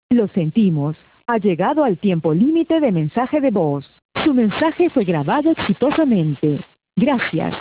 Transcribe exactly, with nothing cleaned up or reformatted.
Lo sentimos. Ha llegado al tiempo límite de mensaje de voz. Su mensaje fue grabado exitosamente. Gracias.